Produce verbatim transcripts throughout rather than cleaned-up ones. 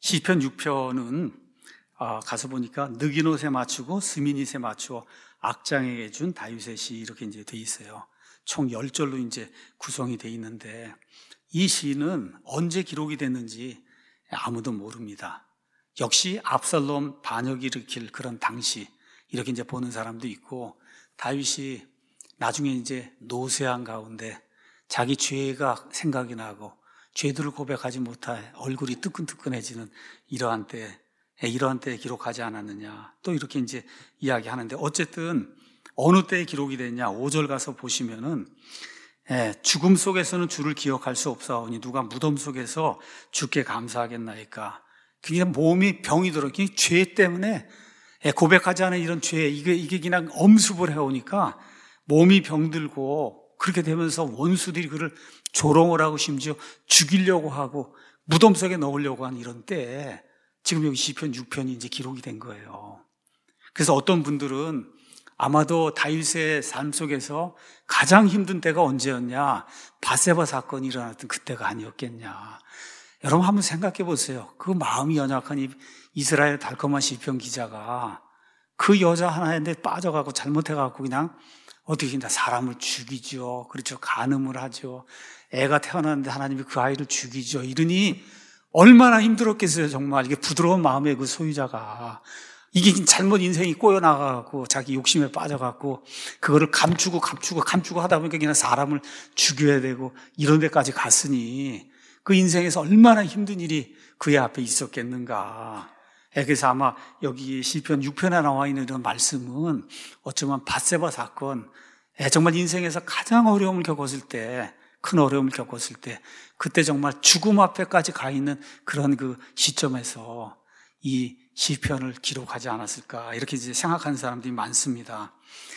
시편 육 편은 아, 가서 보니까 늑인 옷에 맞추고 스민잇에 맞추어 악장에게 준 다윗의 시 이렇게 이제 돼 있어요. 총 열 절로 이제 구성이 돼 있는데 이 시는 언제 기록이 됐는지 아무도 모릅니다. 역시 압살롬 반역이 일으킬 그런 당시 이렇게 이제 보는 사람도 있고, 다윗이 나중에 이제 노쇠한 가운데 자기 죄가 생각이 나고 죄들을 고백하지 못해 얼굴이 뜨끈뜨끈해지는 이러한 때, 이러한 때에 기록하지 않았느냐, 또 이렇게 이제 이야기하는데, 어쨌든 어느 때에 기록이 됐냐, 오 절 가서 보시면은 예, 죽음 속에서는 주를 기억할 수 없사오니 누가 무덤 속에서 주께 감사하겠나이까. 그냥 몸이 병이 들어, 죄 때문에 예, 고백하지 않은 이런 죄, 이게, 이게 그냥 엄습을 해오니까 몸이 병들고, 그렇게 되면서 원수들이 그를 조롱을 하고 심지어 죽이려고 하고 무덤 속에 넣으려고 하는 이런 때에 지금 여기 시편 육 편이 이제 기록이 된 거예요. 그래서 어떤 분들은 아마도 다윗의 삶 속에서 가장 힘든 때가 언제였냐, 밧세바 사건이 일어났던 그때가 아니었겠냐. 여러분 한번 생각해 보세요. 그 마음이 연약한 이 이스라엘 달콤한 시편 기자가 그 여자 하나인데 빠져가고 잘못해가고 그냥 어떻게 그냥 사람을 죽이죠. 그렇죠. 간음을 하죠. 애가 태어났는데 하나님이 그 아이를 죽이죠. 이러니 얼마나 힘들었겠어요. 정말 이게 부드러운 마음의 그 소유자가 이게 잘못 인생이 꼬여나가고 자기 욕심에 빠져갖고 그거를 감추고 감추고 감추고 하다 보니까 그냥 사람을 죽여야 되고 이런 데까지 갔으니 그 인생에서 얼마나 힘든 일이 그의 앞에 있었겠는가. 그래서 아마 여기 시편 육 편에 나와 있는 이런 말씀은 어쩌면 밧세바 사건, 정말 인생에서 가장 어려움을 겪었을 때, 큰 어려움을 겪었을 때, 그때 정말 죽음 앞에까지 가 있는 그런 그 시점에서 이 시편을 기록하지 않았을까, 이렇게 이제 생각하는 사람들이 많습니다.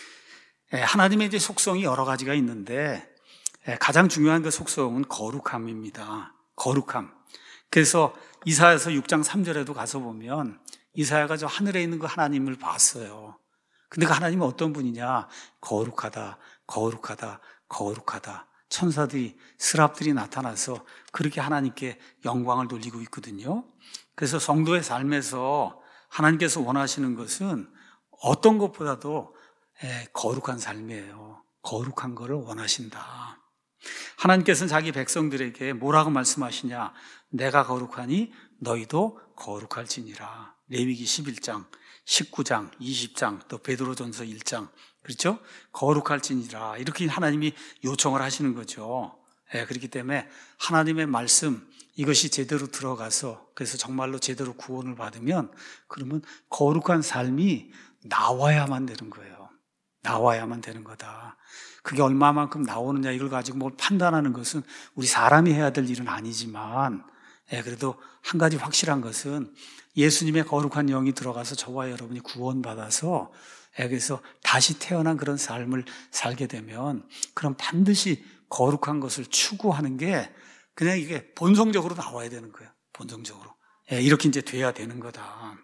하나님의 이제 속성이 여러 가지가 있는데 가장 중요한 그 속성은 거룩함입니다. 거룩함. 그래서 이사야서 육 장 삼 절에도 가서 보면 이사야가 저 하늘에 있는 그 하나님을 봤어요. 근데 그 하나님은 어떤 분이냐? 거룩하다, 거룩하다, 거룩하다. 천사들이, 스랍들이 나타나서 그렇게 하나님께 영광을 돌리고 있거든요. 그래서 성도의 삶에서 하나님께서 원하시는 것은 어떤 것보다도 거룩한 삶이에요. 거룩한 것을 원하신다. 하나님께서는 자기 백성들에게 뭐라고 말씀하시냐? 내가 거룩하니 너희도 거룩할지니라. 레위기 십일 장, 십구 장, 이십 장, 또 베드로전서 일 장, 그렇죠? 거룩할지니라. 이렇게 하나님이 요청을 하시는 거죠. 예, 그렇기 때문에 하나님의 말씀, 이것이 제대로 들어가서 그래서 정말로 제대로 구원을 받으면 그러면 거룩한 삶이 나와야만 되는 거예요. 나와야만 되는 거다. 그게 얼마만큼 나오느냐 이걸 가지고 뭘 판단하는 것은 우리 사람이 해야 될 일은 아니지만, 예, 그래도 한 가지 확실한 것은 예수님의 거룩한 영이 들어가서 저와 여러분이 구원받아서, 예, 그래서 다시 태어난 그런 삶을 살게 되면 그럼 반드시 거룩한 것을 추구하는 게 그냥 이게 본성적으로 나와야 되는 거예요. 본성적으로. 예, 이렇게 이제 돼야 되는 거다.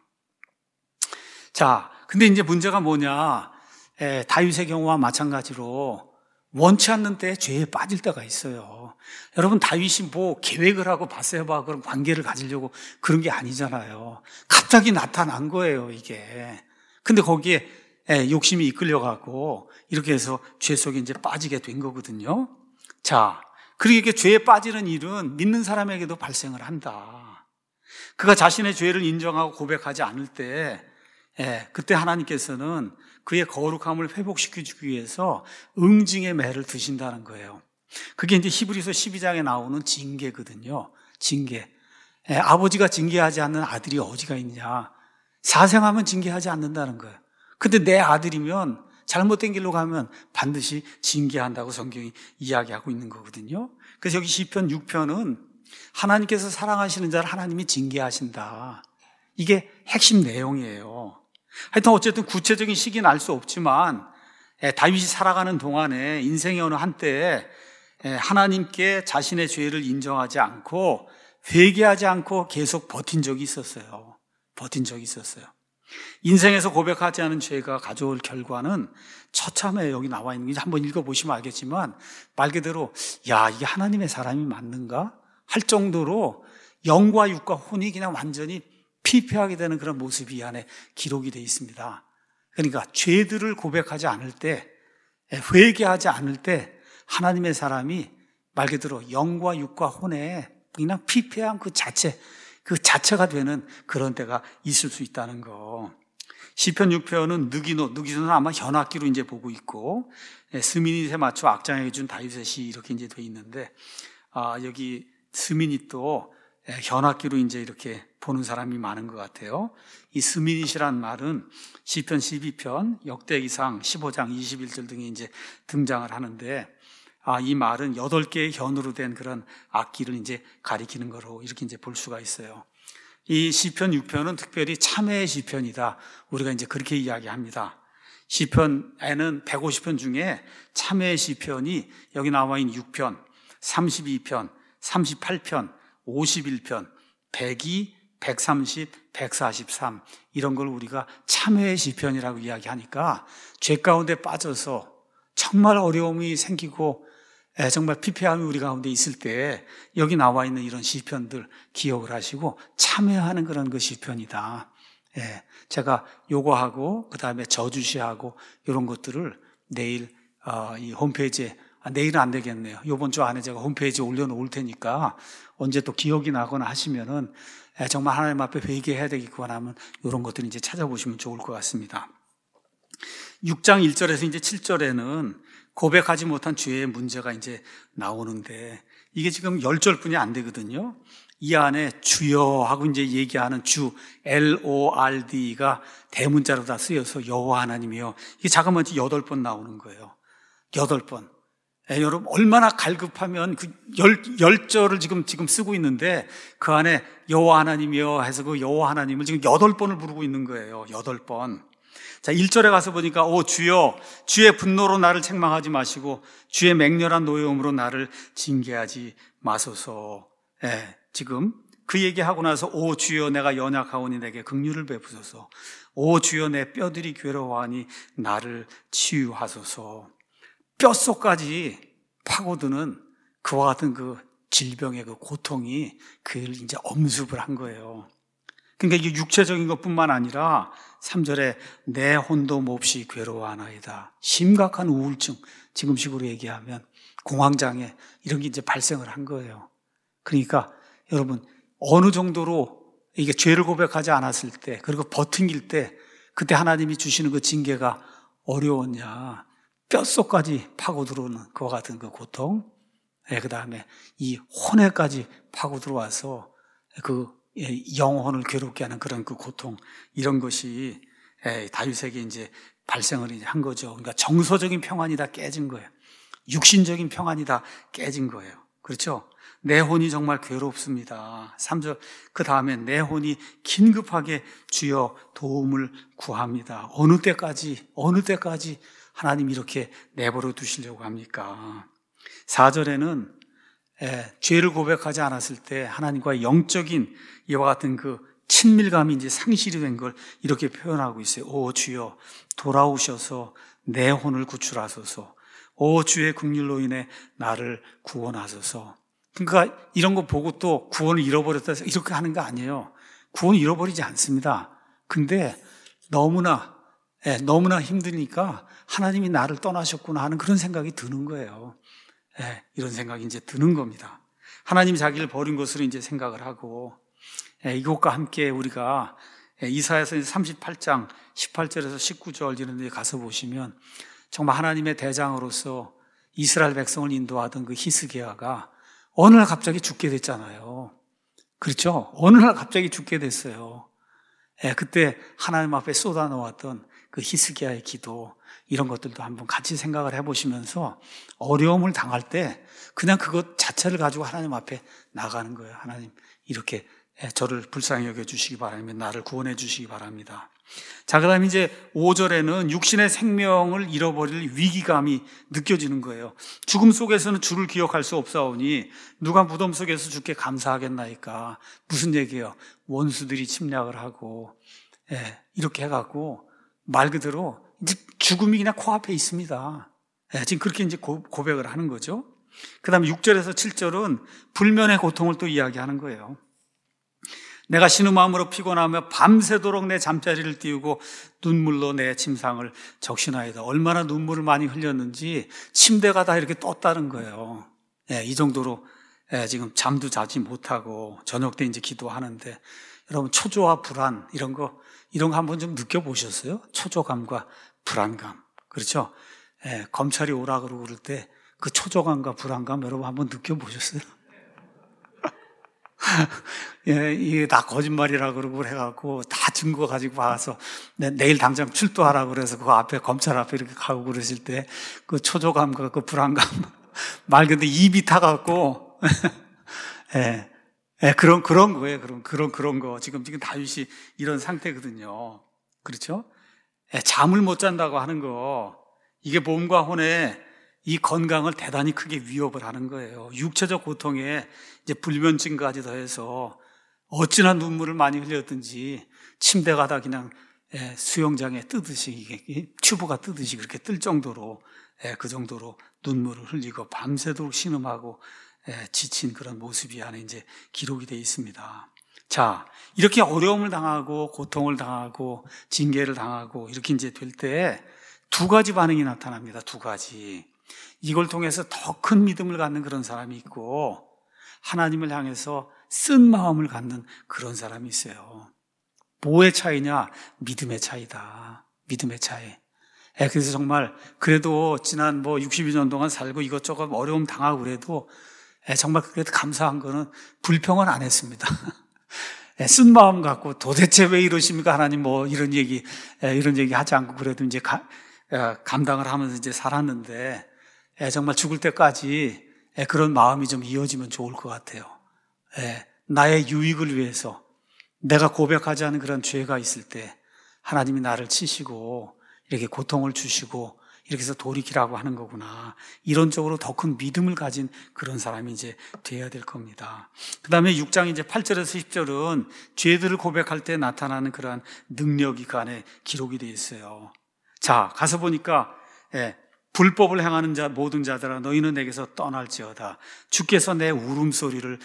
자, 근데 이제 문제가 뭐냐? 예, 다윗의 경우와 마찬가지로 원치 않는 때에 죄에 빠질 때가 있어요. 여러분, 다윗이 뭐 계획을 하고 밧세바와 그런 관계를 가지려고 그런 게 아니잖아요. 갑자기 나타난 거예요, 이게. 근데 거기에 예, 욕심이 이끌려가고 이렇게 해서 죄 속에 이제 빠지게 된 거거든요. 자, 그리고 이렇게 죄에 빠지는 일은 믿는 사람에게도 발생을 한다. 그가 자신의 죄를 인정하고 고백하지 않을 때, 예, 그때 하나님께서는 그의 거룩함을 회복시켜주기 위해서 응징의 매를 드신다는 거예요. 그게 이제 히브리서 십이 장에 나오는 징계거든요. 징계. 예, 아버지가 징계하지 않는 아들이 어디가 있냐. 사생하면 징계하지 않는다는 거예요. 근데 내 아들이면 잘못된 길로 가면 반드시 징계한다고 성경이 이야기하고 있는 거거든요. 그래서 여기 시편 육 편은 하나님께서 사랑하시는 자를 하나님이 징계하신다. 이게 핵심 내용이에요. 하여튼 어쨌든 구체적인 시기는 알 수 없지만 다윗이 살아가는 동안에 인생의 어느 한때에 하나님께 자신의 죄를 인정하지 않고 회개하지 않고 계속 버틴 적이 있었어요. 버틴 적이 있었어요. 인생에서 고백하지 않은 죄가 가져올 결과는 처참해요. 여기 나와 있는 게 한번 읽어보시면 알겠지만 말 그대로 야, 이게 하나님의 사람이 맞는가? 할 정도로 영과 육과 혼이 그냥 완전히 피폐하게 되는 그런 모습이 이 안에 기록이 되어 있습니다. 그러니까 죄들을 고백하지 않을 때, 회개하지 않을 때 하나님의 사람이 말 그대로 영과 육과 혼에 그냥 피폐한 그 자체, 그 자체가 되는 그런 때가 있을 수 있다는 거. 시편 육 편은 느기노, 느기노는 아마 현악기로 이제 보고 있고, 스미닛에 맞춰 악장에게 준 다윗의 시 이렇게 이제 돼 있는데, 아, 여기 스미닛도 현악기로 이제 이렇게 보는 사람이 많은 것 같아요. 이 스미닛이란 말은 시편 십이 편, 역대기상 십오 장 이십일 절 등에 이제 등장을 하는데, 아, 이 말은 여덟 개의 현으로 된 그런 악기를 이제 가리키는 거로 이렇게 이제 볼 수가 있어요. 이 시편 육 편은 특별히 참회의 시편이다. 우리가 이제 그렇게 이야기합니다. 시편에는 백오십 편 중에 참회의 시편이 여기 나와 있는 육 편, 삼십이 편, 삼십팔 편, 오십일 편, 백이, 백삼십, 백사십삼 이런 걸 우리가 참회의 시편이라고 이야기하니까 죄 가운데 빠져서 정말 어려움이 생기고 정말 피폐함이 우리 가운데 있을 때 여기 나와 있는 이런 시편들 기억을 하시고 참회하는 그런 그 시편이다. 예, 제가 요거하고 그 다음에 저주시하고 이런 것들을 내일 어, 이 홈페이지에 아, 내일은 안 되겠네요. 이번 주 안에 제가 홈페이지에 올려놓을 테니까 언제 또 기억이 나거나 하시면은 예, 정말 하나님 앞에 회개해야 되겠구나 하면 이런 것들 이제 찾아보시면 좋을 것 같습니다. 육 장 일 절에서 이제 칠 절에는 고백하지 못한 죄의 문제가 이제 나오는데 이게 지금 열 절뿐이 안 되거든요. 이 안에 주여 하고 이제 얘기하는 주 엘 오 알 디가 대문자로 다 쓰여서 여호와 하나님이요. 이게 자그마치 여덟 번 나오는 거예요. 여덟 번. 예, 여러분 얼마나 갈급하면 그 열, 열 절을 지금 지금 쓰고 있는데 그 안에 여호와 하나님이요 해서 그 여호와 하나님을 지금 여덟 번을 부르고 있는 거예요. 여덟 번. 자, 일 절에 가서 보니까 오 주여 주의 분노로 나를 책망하지 마시고 주의 맹렬한 노여움으로 나를 징계하지 마소서. 예, 지금 그 얘기하고 나서 오 주여 내가 연약하오니 내게 긍휼을 베푸소서. 오 주여 내 뼈들이 괴로워하니 나를 치유하소서. 뼛속까지 파고드는 그와 같은 그 질병의 그 고통이 그를 이제 엄습을 한 거예요. 그러니까 이게 육체적인 것뿐만 아니라 삼 절에 내 혼도 몹시 괴로워하나이다. 심각한 우울증, 지금식으로 얘기하면 공황장애 이런 게 이제 발생을 한 거예요. 그러니까 여러분 어느 정도로 이게 죄를 고백하지 않았을 때 그리고 버팅길 때 그때 하나님이 주시는 그 징계가 어려웠냐. 뼛속까지 파고 들어오는 그와 같은 그 고통, 그 다음에 이 혼에까지 파고 들어와서 그 영혼을 괴롭게 하는 그런 그 고통, 이런 것이 다윗에게 이제 발생을 한 거죠. 그러니까 정서적인 평안이 다 깨진 거예요. 육신적인 평안이 다 깨진 거예요. 그렇죠? 내 혼이 정말 괴롭습니다. 삼 절, 그 다음에 내 혼이 긴급하게 주여 도움을 구합니다. 어느 때까지, 어느 때까지 하나님 이렇게 내버려 두시려고 합니까? 사 절에는 예, 죄를 고백하지 않았을 때 하나님과의 영적인 이와 같은 그 친밀감이 이제 상실이 된 걸 이렇게 표현하고 있어요. 오 주여 돌아오셔서 내 혼을 구출하소서. 오 주의 긍휼로 인해 나를 구원하소서. 그러니까 이런 거 보고 또 구원을 잃어버렸다 해서 이렇게 하는 거 아니에요. 구원을 잃어버리지 않습니다. 근데 너무나 예, 너무나 힘드니까 하나님이 나를 떠나셨구나 하는 그런 생각이 드는 거예요. 예, 이런 생각이 이제 드는 겁니다. 하나님이 자기를 버린 것으로 이제 생각을 하고, 예, 이것과 함께 우리가 예, 이사야서 삼십팔 장 십팔 절에서 십구 절 이런 데 가서 보시면 정말 하나님의 대장으로서 이스라엘 백성을 인도하던 그 히스기야가 어느 날 갑자기 죽게 됐잖아요. 그렇죠? 어느 날 갑자기 죽게 됐어요. 예, 그때 하나님 앞에 쏟아놓았던 그 히스기야의 기도, 이런 것들도 한번 같이 생각을 해보시면서 어려움을 당할 때 그냥 그것 자체를 가지고 하나님 앞에 나가는 거예요. 하나님 이렇게 저를 불쌍히 여겨주시기 바랍니다. 나를 구원해 주시기 바랍니다. 자, 그 다음에 이제 오 절에는 육신의 생명을 잃어버릴 위기감이 느껴지는 거예요. 죽음 속에서는 주를 기억할 수 없사오니 누가 무덤 속에서 주께 감사하겠나이까. 무슨 얘기예요? 원수들이 침략을 하고 예, 이렇게 해갖고 말 그대로 이제 죽음이 그냥 코앞에 있습니다. 예, 지금 그렇게 이제 고, 고백을 하는 거죠. 그 다음에 육 절에서 칠 절은 불면의 고통을 또 이야기하는 거예요. 내가 신음함으로 피곤하며 밤새도록 내 잠자리를 띄우고 눈물로 내 침상을 적시나이다. 얼마나 눈물을 많이 흘렸는지 침대가 다 이렇게 떴다는 거예요. 예, 이 정도로 예, 지금 잠도 자지 못하고 저녁 때 이제 기도하는데, 여러분 초조와 불안 이런 거 이런 거 한번 좀 느껴보셨어요? 초조감과 불안감. 그렇죠? 예, 검찰이 오라 그러고 그럴 때 그 초조감과 불안감 여러분 한번 느껴보셨어요? 예, 이게 다 거짓말이라 그러고 해갖고 다 증거 가지고 와서 내, 내일 당장 출두하라고 그래서 그 앞에 검찰 앞에 이렇게 가고 그러실 때 그 초조감과 그 불안감 말 그대로 입이 타갖고 예, 예, 그런 그런 거예요. 그런 그런 그런 거 지금 지금 다윗이 이런 상태거든요. 그렇죠? 예, 잠을 못 잔다고 하는 거 이게 몸과 혼의 이 건강을 대단히 크게 위협을 하는 거예요. 육체적 고통에 이제 불면증까지 더해서 어찌나 눈물을 많이 흘렸든지 침대 가다 그냥 수영장에 뜨듯이 이게 튜브가 뜨듯이 그렇게 뜰 정도로 그 정도로 눈물을 흘리고 밤새도록 신음하고 지친 그런 모습이 안에 이제 기록이 되어 있습니다. 자, 이렇게 어려움을 당하고 고통을 당하고 징계를 당하고 이렇게 이제 될 때 두 가지 반응이 나타납니다. 두 가지. 이걸 통해서 더 큰 믿음을 갖는 그런 사람이 있고 하나님을 향해서 쓴 마음을 갖는 그런 사람이 있어요. 뭐의 차이냐? 믿음의 차이다. 믿음의 차이. 예, 그래서 정말 그래도 지난 뭐 육십이 년 동안 살고 이것저것 어려움 당하고 그래도 예, 정말 그래도 감사한 거는 불평은 안 했습니다. 예, 쓴 마음 갖고 도대체 왜 이러십니까 하나님 뭐 이런 얘기 예, 이런 얘기 하지 않고 그래도 이제 가, 예, 감당을 하면서 이제 살았는데 예, 정말 죽을 때까지 예, 그런 마음이 좀 이어지면 좋을 것 같아요. 예, 나의 유익을 위해서 내가 고백하지 않은 그런 죄가 있을 때 하나님이 나를 치시고 이렇게 고통을 주시고 이렇게 해서 돌이키라고 하는 거구나. 이론적으로 더 큰 믿음을 가진 그런 사람이 이제 돼야 될 겁니다. 그 다음에 육 장 이제 팔 절에서 십 절은 죄들을 고백할 때 나타나는 그러한 능력이 그 안에 기록이 되어 있어요. 자, 가서 보니까 예, 불법을 행하는 자 모든 자들아 너희는 내게서 떠날지어다. 주께서 내 울음소리를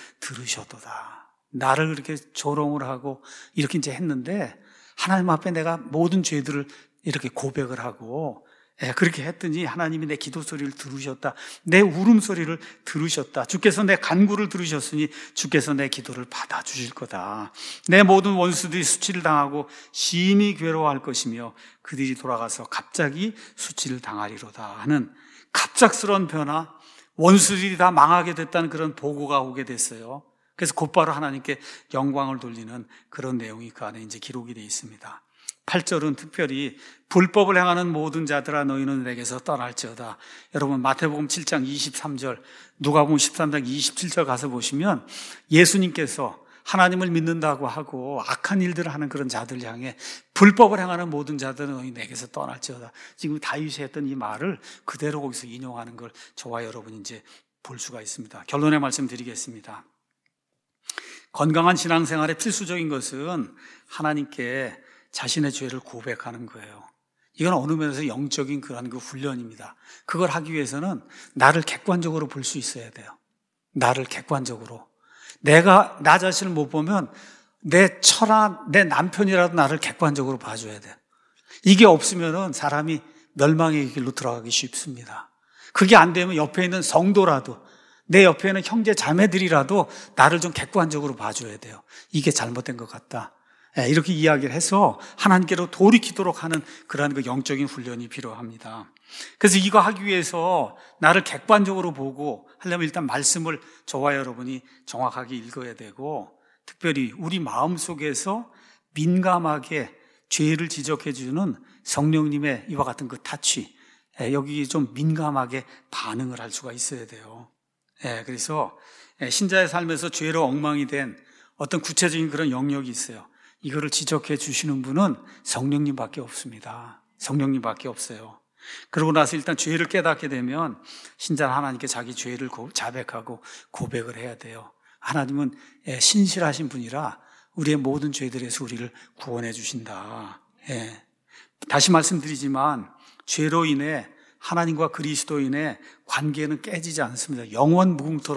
들으셨도다. 나를 이렇게 조롱을 하고 이렇게 이제 했는데 하나님 앞에 내가 모든 죄들을 이렇게 고백을 하고 예, 그렇게 했더니 하나님이 내 기도 소리를 들으셨다. 내 울음소리를 들으셨다. 주께서 내 간구를 들으셨으니 주께서 내 기도를 받아주실 거다. 내 모든 원수들이 수치를 당하고 심히 괴로워할 것이며 그들이 돌아가서 갑자기 수치를 당하리로다 하는 갑작스러운 변화, 원수들이 다 망하게 됐다는 그런 보고가 오게 됐어요. 그래서 곧바로 하나님께 영광을 돌리는 그런 내용이 그 안에 이제 기록이 되어 있습니다. 팔 절은 특별히 불법을 행하는 모든 자들아 너희는 내게서 떠날지어다. 여러분 마태복음 칠 장 이십삼 절, 누가복음 십삼 장 이십칠 절 가서 보시면 예수님께서 하나님을 믿는다고 하고 악한 일들을 하는 그런 자들 향해 불법을 행하는 모든 자들은 너희 내게서 떠날지어다. 지금 다윗이 했던 이 말을 그대로 거기서 인용하는 걸 저와 여러분이 이제 볼 수가 있습니다. 결론의 말씀 드리겠습니다. 건강한 신앙생활의 필수적인 것은 하나님께 자신의 죄를 고백하는 거예요. 이건 어느 면에서 영적인 그런 그 훈련입니다. 그걸 하기 위해서는 나를 객관적으로 볼 수 있어야 돼요. 나를 객관적으로. 내가 나 자신을 못 보면 내 처나 내 남편이라도 나를 객관적으로 봐줘야 돼요. 이게 없으면은 사람이 멸망의 길로 들어가기 쉽습니다. 그게 안 되면 옆에 있는 성도라도 내 옆에 있는 형제 자매들이라도 나를 좀 객관적으로 봐줘야 돼요. 이게 잘못된 것 같다. 이렇게 이야기를 해서 하나님께로 돌이키도록 하는 그러한 그 영적인 훈련이 필요합니다. 그래서 이거 하기 위해서 나를 객관적으로 보고 하려면 일단 말씀을 저와 여러분이 정확하게 읽어야 되고 특별히 우리 마음속에서 민감하게 죄를 지적해 주는 성령님의 이와 같은 그 타치, 여기 좀 민감하게 반응을 할 수가 있어야 돼요. 그래서 신자의 삶에서 죄로 엉망이 된 어떤 구체적인 그런 영역이 있어요. 이거를 지적해 주시는 분은 성령님밖에 없습니다. 성령님밖에 없어요. 그러고 나서 일단 죄를 깨닫게 되면 신자는 하나님께 자기 죄를 자백하고 고백을 해야 돼요. 하나님은 신실하신 분이라 우리의 모든 죄들에서 우리를 구원해 주신다. 예. 다시 말씀드리지만 죄로 인해 하나님과 그리스도인의 관계는 깨지지 않습니다. 영원 무궁토록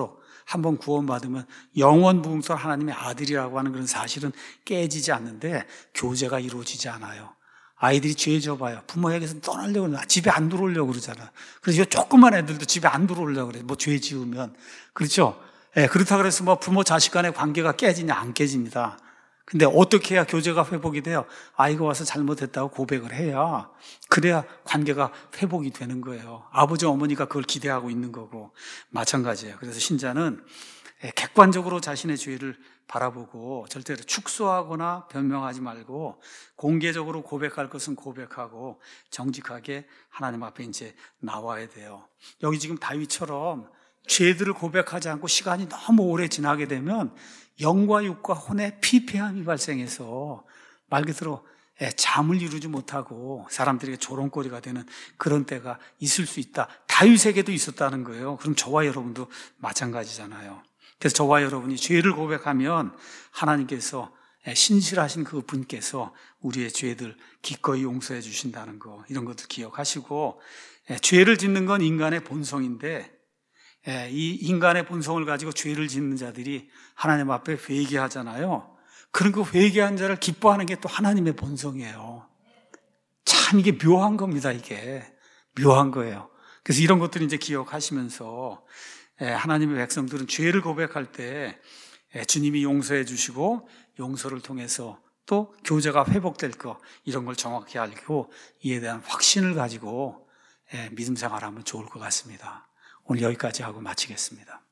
한번 구원받으면 영원 부흥성 하나님의 아들이라고 하는 그런 사실은 깨지지 않는데 교제가 이루어지지 않아요. 아이들이 죄 져봐요. 부모에게서 떠나려고 그러나 집에 안 들어오려고 그러잖아. 그래서 이 조그만 애들도 집에 안 들어오려고 그래. 뭐 죄 지으면. 그렇죠? 예, 그렇다 그래서 뭐 부모 자식 간의 관계가 깨지냐? 안 깨집니다. 근데 어떻게 해야 교제가 회복이 돼요? 아이가 와서 잘못했다고 고백을 해야, 그래야 관계가 회복이 되는 거예요. 아버지, 어머니가 그걸 기대하고 있는 거고 마찬가지예요. 그래서 신자는 객관적으로 자신의 죄를 바라보고 절대로 축소하거나 변명하지 말고 공개적으로 고백할 것은 고백하고 정직하게 하나님 앞에 이제 나와야 돼요. 여기 지금 다윗처럼 죄들을 고백하지 않고 시간이 너무 오래 지나게 되면 영과 육과 혼의 피폐함이 발생해서 말 그대로 잠을 이루지 못하고 사람들에게 조롱거리가 되는 그런 때가 있을 수 있다. 다윗에게도 있었다는 거예요. 그럼 저와 여러분도 마찬가지잖아요. 그래서 저와 여러분이 죄를 고백하면 하나님께서 신실하신 그 분께서 우리의 죄들 기꺼이 용서해 주신다는 거, 이런 것들 기억하시고, 죄를 짓는 건 인간의 본성인데 이 인간의 본성을 가지고 죄를 짓는 자들이 하나님 앞에 회개하잖아요. 그런 그 회개한 자를 기뻐하는 게 또 하나님의 본성이에요. 참 이게 묘한 겁니다. 이게 묘한 거예요. 그래서 이런 것들을 이제 기억하시면서 하나님의 백성들은 죄를 고백할 때 주님이 용서해 주시고 용서를 통해서 또 교제가 회복될 거, 이런 걸 정확히 알고 이에 대한 확신을 가지고 믿음 생활하면 좋을 것 같습니다. 오늘 여기까지 하고 마치겠습니다.